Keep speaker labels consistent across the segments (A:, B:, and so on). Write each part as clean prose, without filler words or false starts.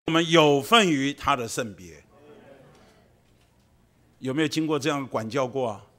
A: 我们有份于他的圣别。有没有经过这样的管教过啊？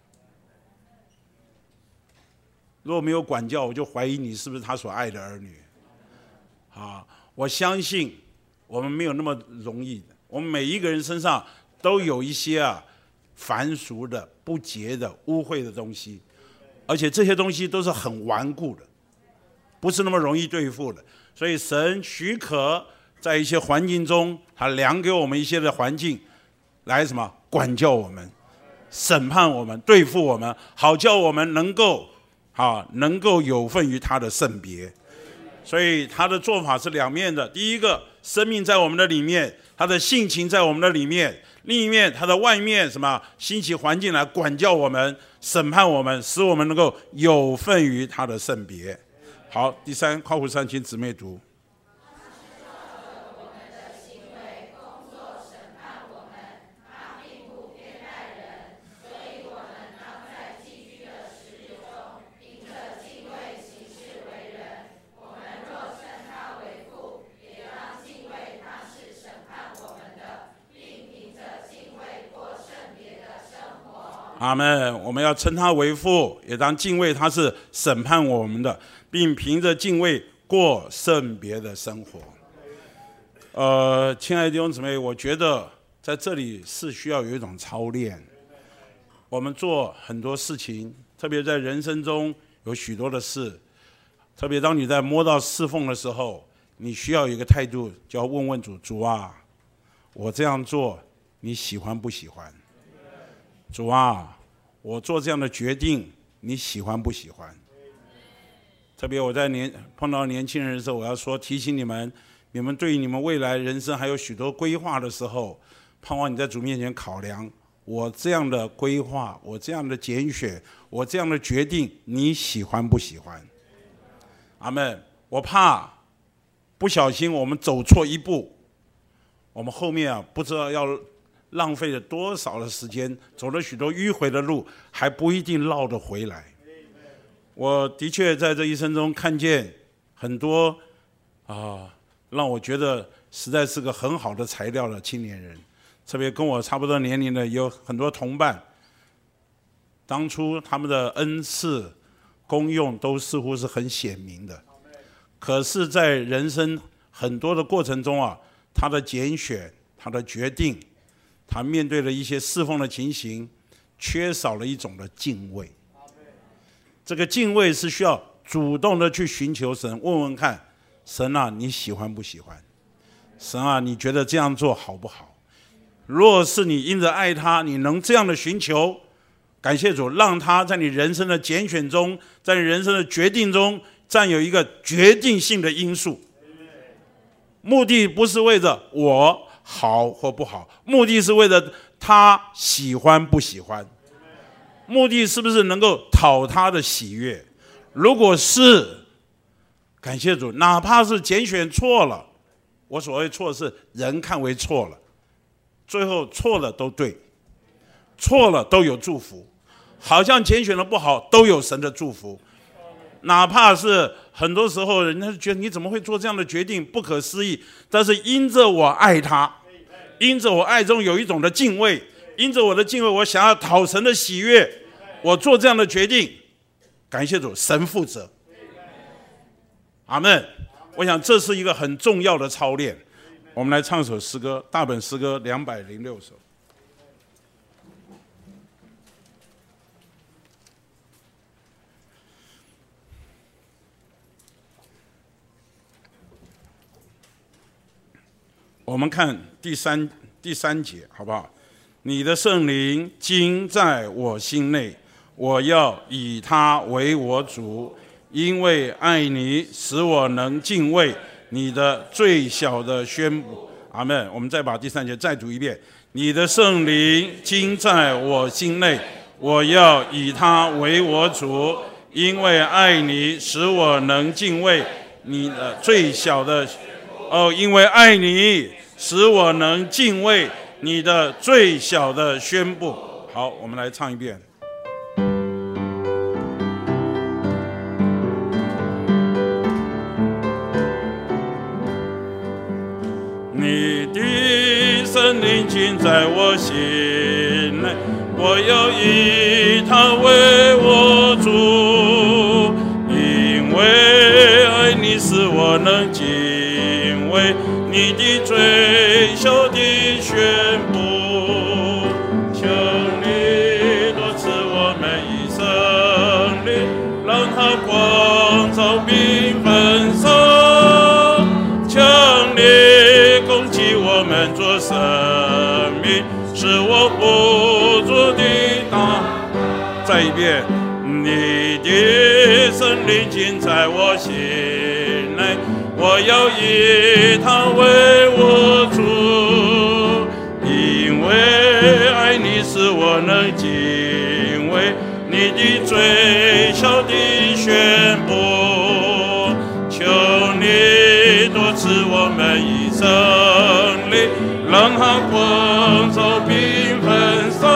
A: 如果没有管教，我就怀疑你是不是他所爱的儿女。我相信我们没有那么容易的，我们每一个人身上都有一些凡俗的、不洁的、污秽的东西，而且这些东西都是很顽固的，不是那么容易对付的。所以神许可在一些环境中，他量给我们一些的环境，来什么管教我们、审判我们、对付我们，好叫我们能够有份于他的圣别。所以他的做法是两面的。第一个，生命在我们的里面，他的性情在我们的里面；另一面，他的外面兴起环境来管教我们、审判我们，使我们能够有份于他的圣别。好，第三，夸父三请姊妹读。阿们。我们要称他为父，也当敬畏他是审判我们的，并凭着敬畏过圣别的生活。亲爱的弟兄姊妹，我觉得在这里是需要有一种操练。我们做很多事情，特别在人生中有许多的事，特别当你在摸到侍奉的时候，你需要有一个态度，就要问问主：主啊，我这样做你喜欢不喜欢？主啊，我做这样的决定你喜欢不喜欢？特别我在碰到年轻人的时候，我要说提醒你们，你们对于你们未来人生还有许多规划的时候，盼望你在主面前考量，我这样的规划，我这样的拣选，我这样的决定你喜欢不喜欢？阿们。我怕不小心我们走错一步，我们后面不知道要浪费了多少的时间，走了许多迂回的路，还不一定绕得回来。我的确在这一生中看见很多让我觉得实在是个很好的材料的青年人，特别跟我差不多年龄的有很多同伴，当初他们的恩赐功用都似乎是很显明的，可是在人生很多的过程中他的拣选，他的决定，他面对了一些侍奉的情形，缺少了一种的敬畏。这个敬畏是需要主动的去寻求神，问问看，神啊，你喜欢不喜欢？神啊，你觉得这样做好不好？若是你因着爱他，你能这样的寻求，感谢主，让他在你人生的拣选中，在你人生的决定中占有一个决定性的因素。目的不是为着我好或不好，目的是为了他喜欢不喜欢，目的是不是能够讨他的喜悦？如果是，感谢主，哪怕是拣选错了，我所谓错是人看为错了，最后错了都对，错了都有祝福，好像拣选的不好都有神的祝福。哪怕是很多时候人家觉得你怎么会做这样的决定，不可思议，但是因着我爱他，因着我爱中有一种的敬畏，因着我的敬畏，我想要讨神的喜悦，我做这样的决定，感谢主，神负责。阿们。我想这是一个很重要的操练。我们来唱首诗歌，大本诗歌206首。我们看第三节好不好？你的圣灵今在我心内，我要以他为我主，因为爱你，使我能敬畏你的最小的宣布。阿们。我们再把第3节再读一遍。你的圣灵今在我心内，我要以他为我主，因为爱你，使我能敬畏你的最小的因为爱你，使我能敬畏你的最小的宣布。好，我们来唱一遍。你你的圣灵浸在我心内，我要以它为我主，因为爱你使我能敬畏你的最小的宣布。求你多赐我们一生灵，让它光照缤纷色，强烈攻击我们做生命，使我不住的大。再一遍，你的圣灵浸在我心内，我要以它为我主，因为爱你使我能敬畏你的最小的宣布。求你多赐我们一生灵，让它光照缤纷色，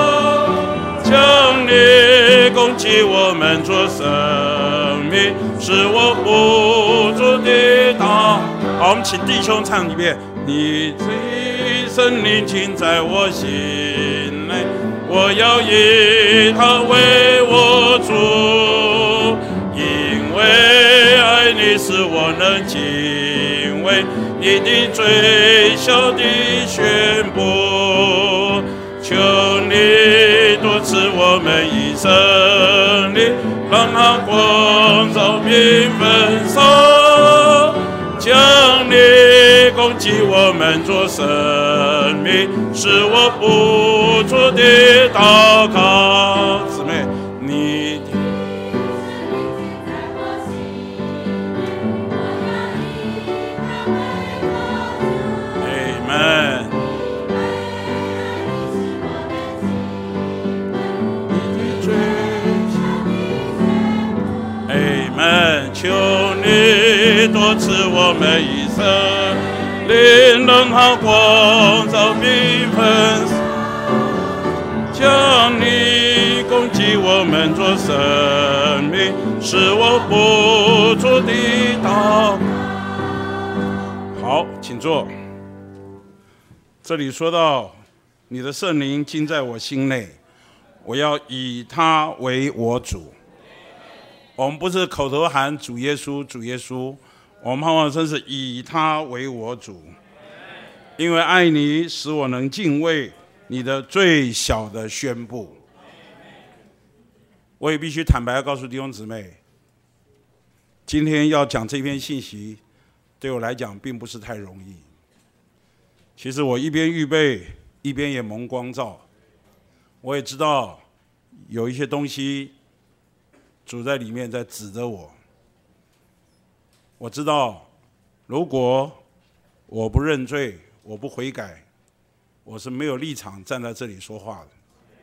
A: 强烈攻击我们做生命，使我不住的大。好，我们请弟兄唱一遍。你的圣灵浸在我心内，我要以它为我主，因为爱你使我能敬畏你的最小的宣布。求你多赐我们一生灵，让它光照缤纷色，强烈攻击我们做生命，使我不住的祷告。姊妹，你Amen。求你多赐我们一生灵，让它光照缤纷，将你攻击我们做生命，使我不住的祷。好，请坐。这里说到你的圣灵浸在我心内，我要以它为我主。我们不是口头喊主耶稣主耶稣，我们盼望真是以他为我主，因为爱你使我能敬畏你的最小的宣布。我也必须坦白告诉弟兄姊妹，今天要讲这篇信息对我来讲并不是太容易。其实我一边预备一边也蒙光照，我也知道有一些东西主在里面在指着我。我知道如果我不认罪，我不悔改，我是没有立场站在这里说话的。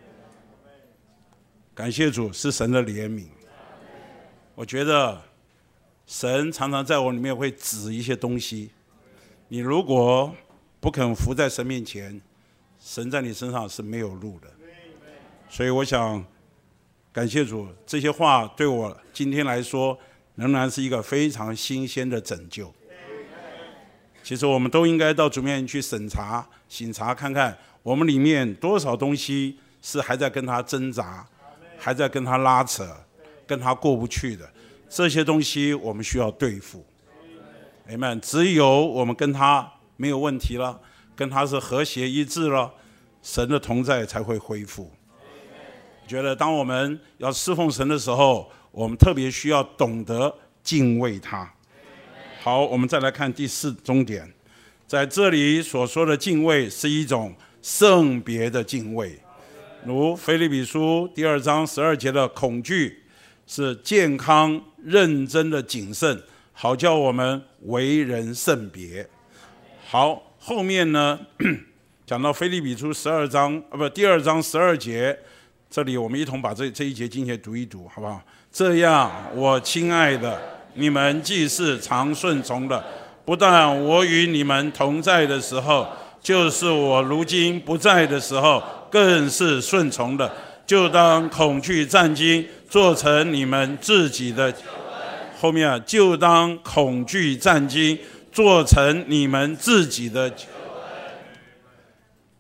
A: 感谢主，是神的怜悯。我觉得神常常在我里面会指一些东西，你如果不肯服在神面前，神在你身上是没有路的。所以我想感谢主，这些话对我今天来说仍然是一个非常新鲜的拯救。其实我们都应该到主面前去审查看看我们里面多少东西是还在跟他挣扎，还在跟他拉扯，跟他过不去的，这些东西我们需要对付。Amen。只有我们跟他没有问题了，跟他是和谐一致了，神的同在才会恢复。觉得当我们要侍奉神的时候，我们特别需要懂得敬畏他。好，我们再来看第4重点，在这里所说的敬畏是一种圣别的敬畏，如腓立比书第2章12节的恐惧是健康认真的谨慎，好叫我们为人圣别。好，后面呢讲到腓立比书第2章12节，这里我们一同把这一节经节读一读，好不好？这样，我亲爱的，你们既是常顺从的，不但我与你们同在的时候，就是我如今不在的时候，更是顺从的，就当恐惧战兢，做成你们自己的。后面就当恐惧战兢，做成你们自己的。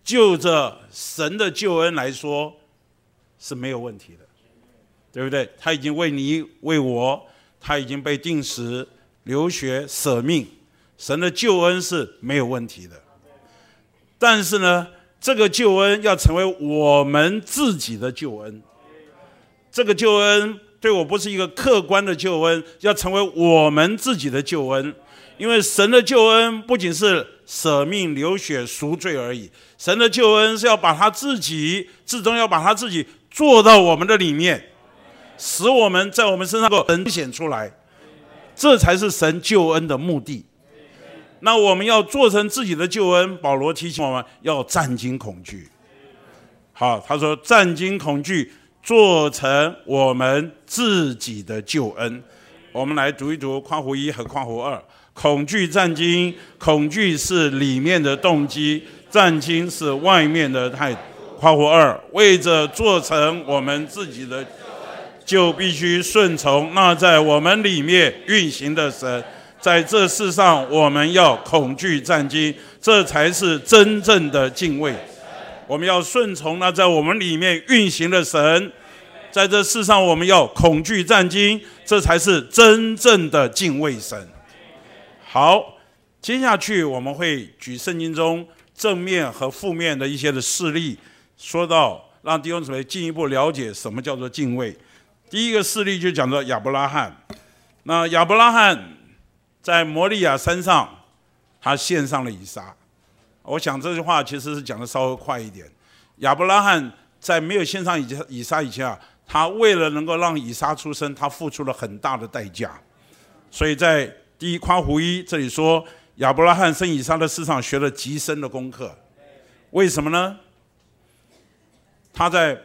A: 就着神的救恩来说是没有问题的，对不对？他已经为你为我，他已经被定死、流血、舍命，神的救恩是没有问题的。但是呢，这个救恩要成为我们自己的救恩，这个救恩对我不是一个客观的救恩，要成为我们自己的救恩。因为神的救恩不仅是舍命流血赎罪而已，神的救恩是要把他自己，最终要把他自己做到我们的里面，使我们在我们身上呈现出来，这才是神救恩的目的。那我们要做成自己的救恩，保罗提醒我们要战惊恐惧。好，他说战惊恐惧，做成我们自己的救恩。我们来读一读括弧1和括弧2。恐惧战惊，恐惧是里面的动机，战惊是外面的态度。括弧2，为着做成我们自己的，就必须顺从那在我们里面运行的神。在这世上，我们要恐惧战惊，这才是真正的敬畏。我们要顺从那在我们里面运行的神。在这世上，我们要恐惧战惊，这才是真正的敬畏神。好，接下去我们会举圣经中正面和负面的一些的事例，说到让弟兄姊妹进一步了解什么叫做敬畏。第一个事例就讲到亚伯拉罕。那亚伯拉罕在摩利亚山上，他献上了以撒。我想这句话其实是讲的稍微快一点。亚伯拉罕在没有献上以撒以前啊，他为了能够让以撒出生，他付出了很大的代价。所以在第一括弧1这里说，亚伯拉罕生以撒的事上学了极深的功课。为什么呢？他在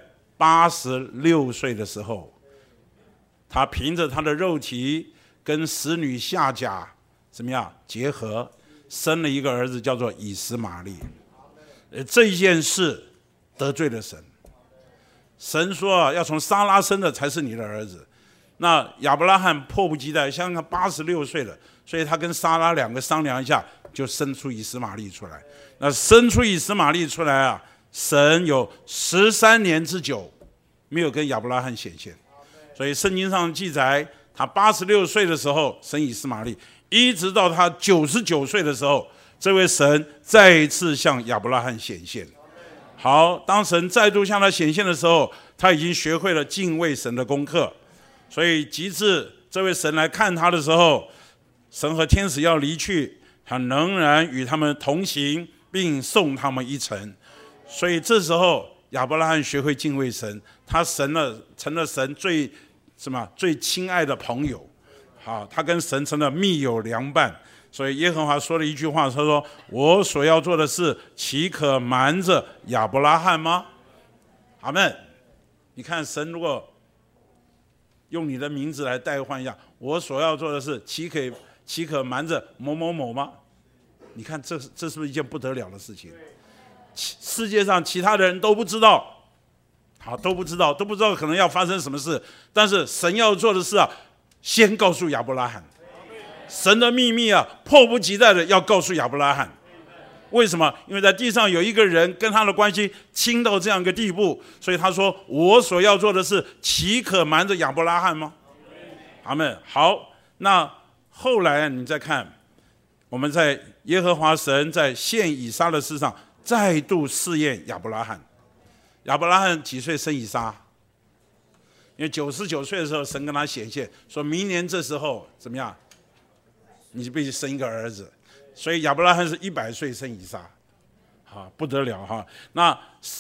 A: 86岁的时候，他凭着他的肉体跟使女夏甲怎么样结合，生了一个儿子，叫做以实玛利。这一件事得罪了神。神说要从撒拉生的才是你的儿子。那亚伯拉罕迫不及待，想想86岁了，所以他跟撒拉两个商量一下，就生出以实玛利出来。那生出以实玛利出来啊，神有13年之久没有跟亚伯拉罕显现，所以圣经上记载，他86岁的时候生以实玛利，一直到他99岁的时候，这位神再一次向亚伯拉罕显现。好，当神再度向他显现的时候，他已经学会了敬畏神的功课。所以及至这位神来看他的时候，神和天使要离去，他仍然与他们同行，并送他们一程。所以这时候亚伯拉罕学会敬畏神，他成了神最亲爱的朋友。好，他跟神成了密友良伴。所以耶和华说了一句话，他说：我所要做的事，岂可瞒着亚伯拉罕吗？阿们。你看神如果用你的名字来代换一下，我所要做的事，岂可瞒着某某某吗？你看这是不是一件不得了的事情？世界上其他的人都不知道，好，都不知道可能要发生什么事，但是神要做的事啊，先告诉亚伯拉罕。神的秘密啊，迫不及待的要告诉亚伯拉罕。为什么？因为在地上有一个人跟他的关系亲到这样一个地步，所以他说：我所要做的事，岂可瞒着亚伯拉罕吗？阿们。好，那后来你再看，我们在耶和华神在献以撒的事上再度试验亚伯拉罕。亚伯拉罕几岁生以撒？因为99岁的时候，神跟他显现，说明年这时候怎么样，你就必须生一个儿子。所以亚伯拉罕是100岁生以撒，好，不得了哈。那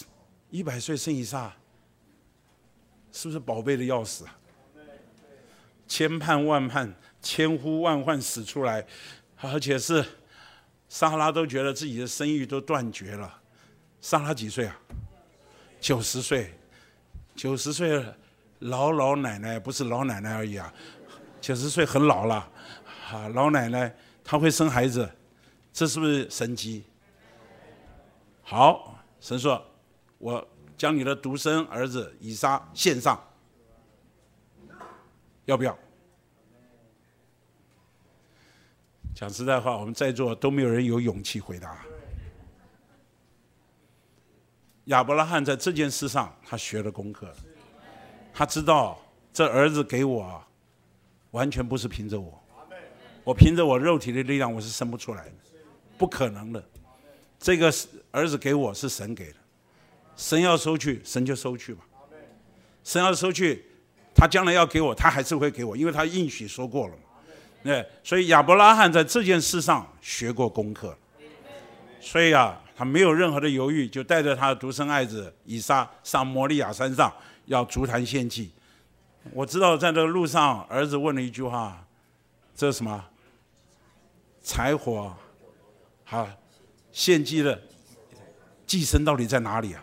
A: 100岁生以撒，是不是宝贝的要死啊？千盼万盼，千呼万唤始出来，而且是撒拉都觉得自己的生育都断绝了。撒拉几岁啊？90岁，90岁了，老奶奶，不是老奶奶而已啊，90岁很老了啊，老奶奶她会生孩子。这是不是神迹？好，神说：我将你的独生儿子以撒献上，要不要？讲实在话，我们在座都没有人有勇气回答。 亚伯拉罕在这件事上他学了功课，他知道这儿子给我完全不是凭着我凭着我肉体的力量我是生不出来的，不可能的。这个儿子给我是神给的，神要收去神就收去吧，神要收去他将来要给我他还是会给我，因为他应许说过了嘛。对，所以亚伯拉罕在这件事上学过功课，所以他没有任何的犹豫，就带着他的独生爱子以撒上摩利亚山上要筑坛献祭。我知道在这个路上，儿子问了一句话：“这是什么？柴火，献祭的祭牲到底在哪里啊？”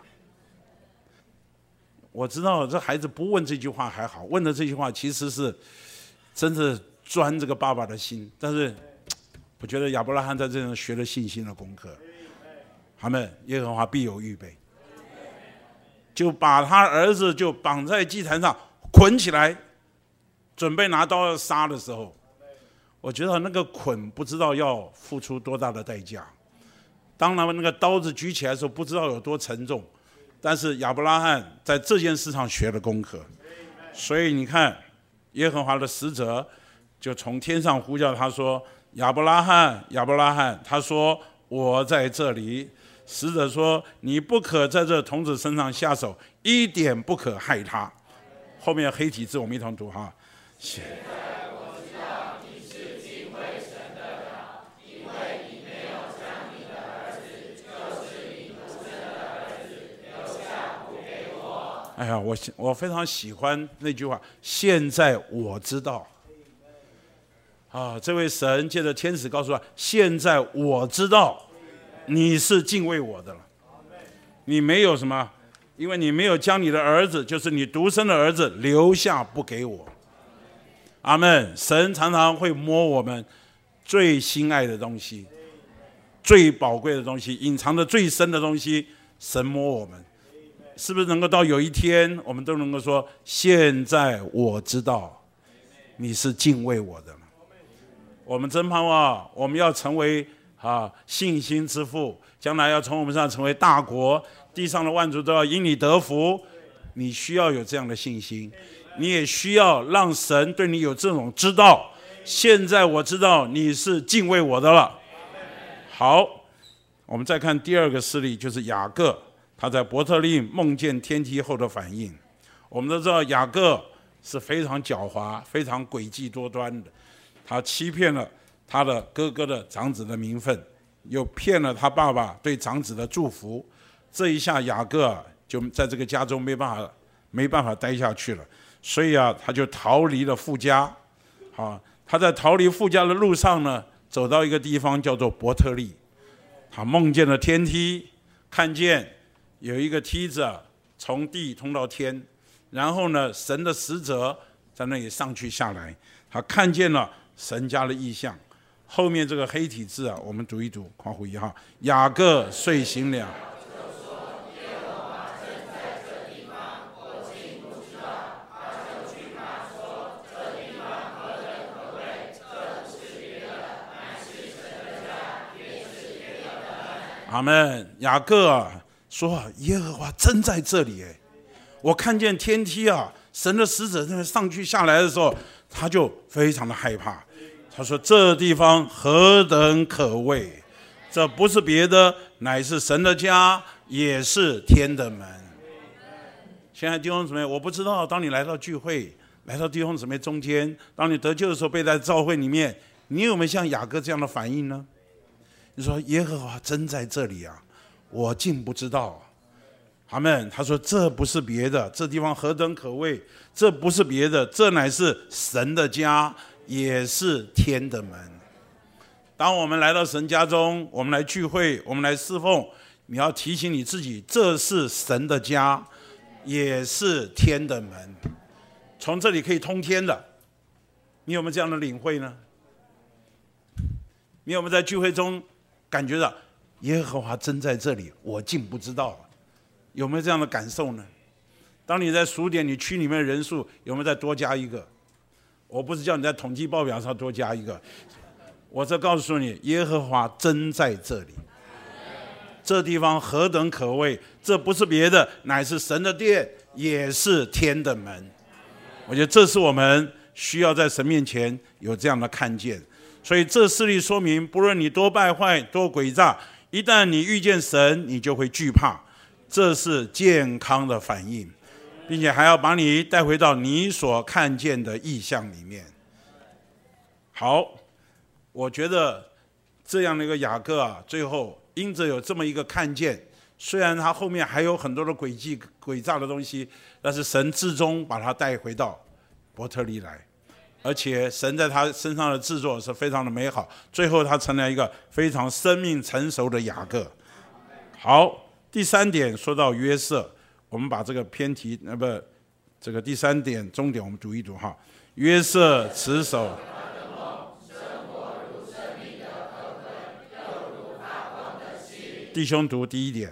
A: 我知道这孩子不问这句话还好，问的这句话其实是真的钻这个爸爸的心。但是我觉得亚伯拉罕在这上学了信心的功课。他们耶和华必有预备，就把他儿子就绑在祭坛上捆起来，准备拿刀要杀的时候，我觉得那个捆不知道要付出多大的代价。当他们那个刀子举起来的时候，不知道有多沉重。但是亚伯拉罕在这件事上学了功课，所以你看，耶和华的使者就从天上呼叫他说：“亚伯拉罕，亚伯拉罕。”他说：“我在这里。”使者说：“你不可在这童子身上下手，一点不可害他。”后面黑体字我们一同读哈。现在我知道你是敬畏神的了，因为你没有将你的儿子，就是你独生的儿子留下不给我。哎呀，我非常喜欢那句话。现在我知道。这位神借着天使告诉他：现在我知道。你是敬畏我的了，你没有什么，因为你没有将你的儿子，就是你独生的儿子留下不给我。阿们。神常常会摸我们最心爱的东西，最宝贵的东西，隐藏的最深的东西，神摸我们，是不是能够到有一天我们都能够说：现在我知道你是敬畏我的了。我们真盼望我们要成为信心之父，将来要从我们上成为大国，地上的万族都要因你得福。你需要有这样的信心，你也需要让神对你有这种知道。现在我知道你是敬畏我的了。好，我们再看第二个事例，就是雅各他在伯特利梦见天梯后的反应。我们都知道雅各是非常狡猾、非常诡计多端的，他欺骗了他的哥哥的长子的名分，又骗了他爸爸对长子的祝福。这一下雅各就在这个家中没办法待下去了，所以他就逃离了父家。他在逃离父家的路上呢，走到一个地方叫做伯特利，他梦见了天梯，看见有一个梯子从地通到天，然后呢，神的使者在那里上去下来，他看见了神家的异象。后面这个黑体字我们读一读，括弧1号。雅各睡醒了，阿们。雅各说：耶和华真在这里我看见天梯神的使者在上去下来的时候，他就非常的害怕。他说：这地方何等可畏，这不是别的，乃是神的家，也是天的门。亲爱的弟兄姊妹，我不知道当你来到聚会，来到弟兄姊妹中间，当你得救的时候，被在教会里面，你有没有像雅各这样的反应呢？你说耶和华真在这里我竟不知道。阿们。他说：这不是别的，这地方何等可畏，这不是别的，这乃是神的家，也是天的门。当我们来到神家中，我们来聚会，我们来侍奉，你要提醒你自己，这是神的家，也是天的门，从这里可以通天的。你有没有这样的领会呢？你有没有在聚会中感觉到耶和华真在这里，我竟不知道？有没有这样的感受呢？当你在数点你区里面的人数，有没有再多加一个？我不是叫你在统计报表上多加一个，我这告诉你，耶和华真在这里， 这地方何等可畏！这不是别的，乃是神的殿，也是天的门。我觉得这是我们需要在神面前有这样的看见。所以这事例说明，不论你多败坏、多诡诈，一旦你遇见神，你就会惧怕，这是健康的反应，并且还要把你带回到你所看见的意象里面。好，我觉得这样的一个雅各啊，最后因着有这么一个看见，虽然他后面还有很多的诡诈的东西，但是神至终把他带回到伯特利来，而且神在他身上的制作是非常的美好，最后他成了一个非常生命成熟的雅各。好，第三点说到约瑟，我们把这个偏题这个第三点重点我们读一读哈。约瑟持守弟兄读第一点。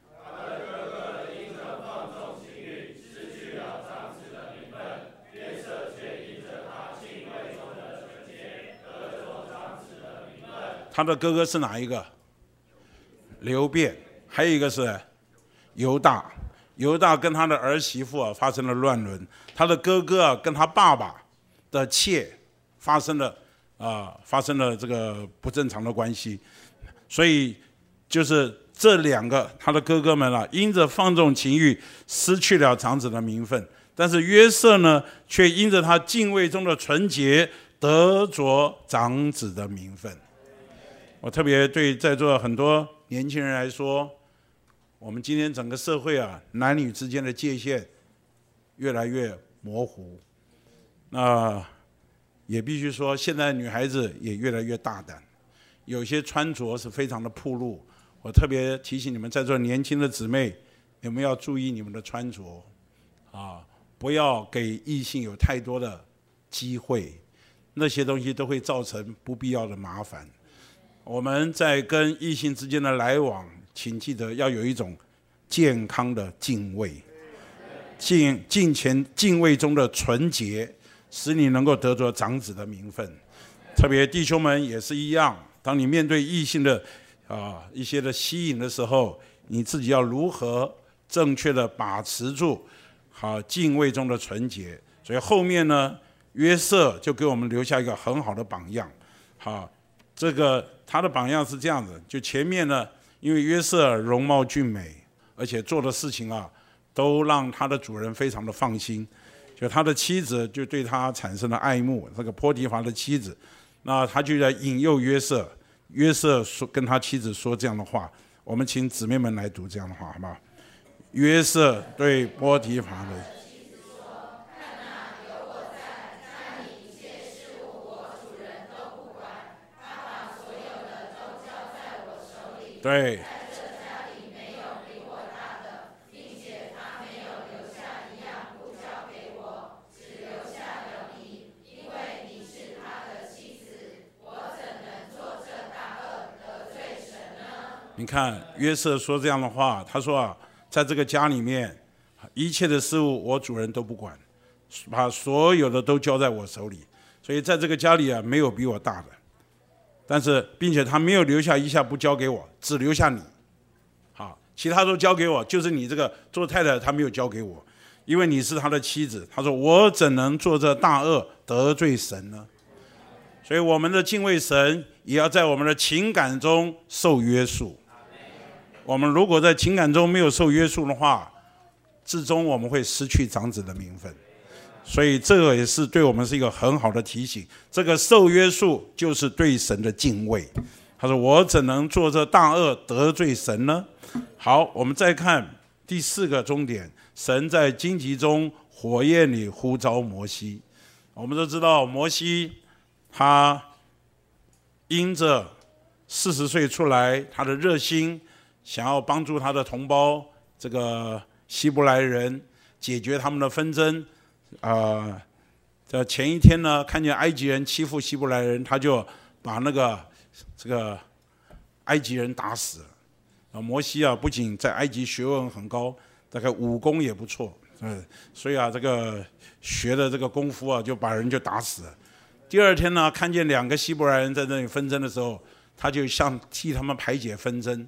A: 他的哥哥是哪一个？流便，还有一个是犹大。犹大跟他的儿媳妇啊发生了乱伦，他的哥哥啊跟他爸爸的妾发生了这个不正常的关系，所以就是这两个他的哥哥们啊，因着放纵情欲失去了长子的名分，但是约瑟呢，却因着他敬畏中的纯洁得着长子的名分。我特别对在座很多年轻人来说，我们今天整个社会啊，男女之间的界限越来越模糊。那也必须说，现在女孩子也越来越大胆，有些穿着是非常的暴露。我特别提醒你们在座年轻的姊妹，你们要注意你们的穿着啊，不要给异性有太多的机会，那些东西都会造成不必要的麻烦。我们在跟异性之间的来往，请记得要有一种健康的敬畏，敬畏中的纯洁，使你能够得着长子的名分。特别弟兄们也是一样，当你面对异性的一些的吸引的时候，你自己要如何正确的把持住敬畏中的纯洁。所以后面呢，约瑟就给我们留下一个很好的榜样。这个他的榜样是这样子，就前面呢，因为约瑟容貌俊美，而且做的事情啊，都让他的主人非常的放心，就他的妻子就对他产生了爱慕，这个波提乏的妻子，那他就在引诱约瑟，约瑟跟他妻子说这样的话，我们请姊妹们来读这样的话，好不好？约瑟对波提乏的。对，你看约瑟说这样的话，他说在这个家里面，一切的事物我主人都不管，把所有的都交在我手里，所以在这个家里啊，没有比我大的。但是，并且他没有留下一项不交给我，只留下你。其他都交给我，就是你这个做太太，他没有交给我，因为你是他的妻子。他说：“我怎能做这大恶得罪神呢？”所以，我们的敬畏神，也要在我们的情感中受约束。我们如果在情感中没有受约束的话，至终我们会失去长子的名分。所以这个也是对我们是一个很好的提醒。这个受约束就是对神的敬畏。他说：“我怎能做这大恶得罪神呢？”好，我们再看第四个重点，神在荆棘中火焰里呼召摩西。我们都知道摩西他因着40岁出来，他的热心想要帮助他的同胞这个希伯来人解决他们的纷争。在前一天呢，看见埃及人欺负希伯来人，他就把这个埃及人打死了。摩西不仅在埃及学问很高，大概武功也不错，所以这个学的这个功夫就把人就打死了。第二天呢，看见2个希伯来人在那里纷争的时候，他就想替他们排解纷争，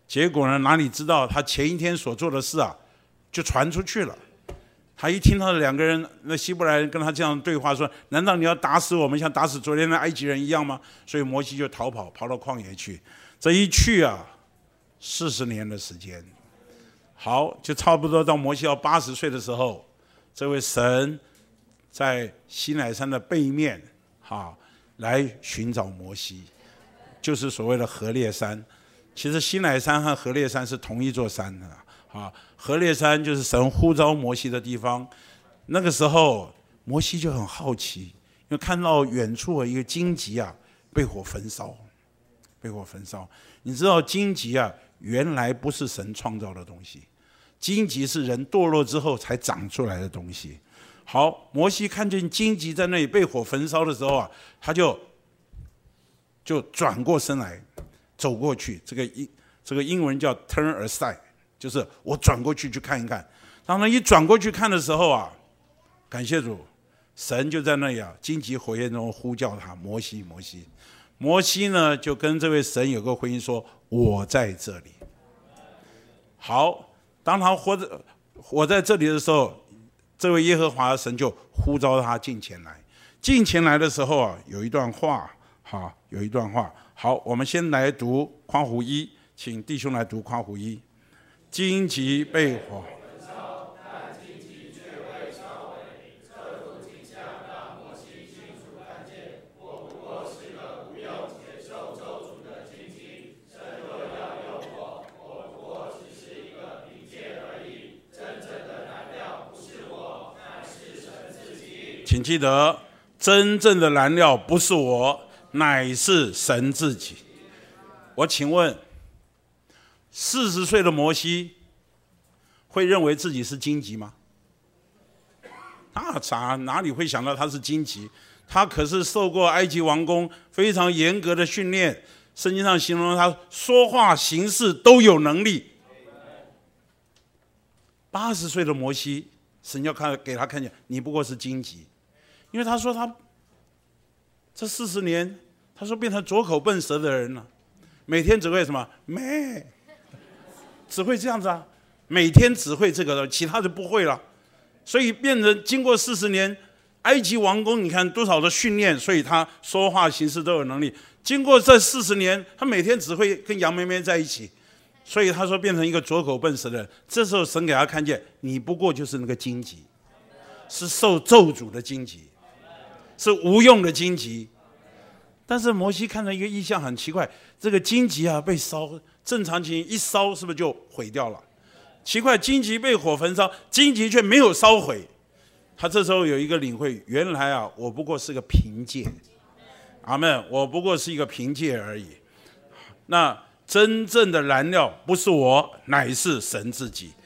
A: 结果呢，哪里知道他前一天所做的事啊，就传出去了。他一听到两个人，那希伯来人跟他这样对话说：“难道你要打死我们，像打死昨天的埃及人一样吗？”所以摩西就逃跑到旷野去。这一去啊，40年的时间。好，就差不多到摩西要80岁的时候，这位神在西乃山的背面，来寻找摩西，就是所谓的何烈山。其实西乃山和何烈山是同一座山何烈山就是神呼召摩西的地方。那个时候摩西就很好奇，因为看到远处的一个荆棘啊被火焚烧，你知道荆棘啊原来不是神创造的东西，荆棘是人堕落之后才长出来的东西。好，摩西看见荆棘在那里被火焚烧的时候啊，他就转过身来走过去，这个英文叫 turn aside， 就是我转过去看一看。当他一转过去看的时候啊，感谢主，神就在那里荆棘火焰中呼叫他，摩西，摩西。摩西呢就跟这位神有个回应说：“我在这里。”好，当他活在这里的时候，这位耶和华的神就呼召他近前来。近前来的时候啊，有一段话。好，我们先来读夸胡一，请弟兄来读夸胡一。荆棘被火。请记得，真正的燃料不是我，乃是神自己。我请问，40岁的摩西会认为自己是荆棘吗？哪里会想到他是荆棘？他可是受过埃及王宫非常严格的训练，圣经上形容他说话行事都有能力。80岁的摩西，神要给他看见，你不过是荆棘。因为他说他这40年，他说变成拙口笨舌的人了，每天只会什么只会这样子啊，每天只会这个，其他就不会了。所以变成经过40年，埃及王宫你看多少的训练，所以他说话行事都有能力。经过这40年，他每天只会跟杨妹妹在一起，所以他说变成一个拙口笨舌的人。这时候神给他看见，你不过就是那个荆棘，是受咒诅的荆棘，是无用的荆棘。但是摩西看到一个异象很奇怪，这个荆棘啊被烧，正常情形一烧是不是就毁掉了？奇怪，荆棘被火焚烧，荆棘却没有烧毁。他这时候有一个领会，原来啊我不过是个凭借，阿们，我不过是一个凭借而已。那真正的燃料不是我，乃是神自己。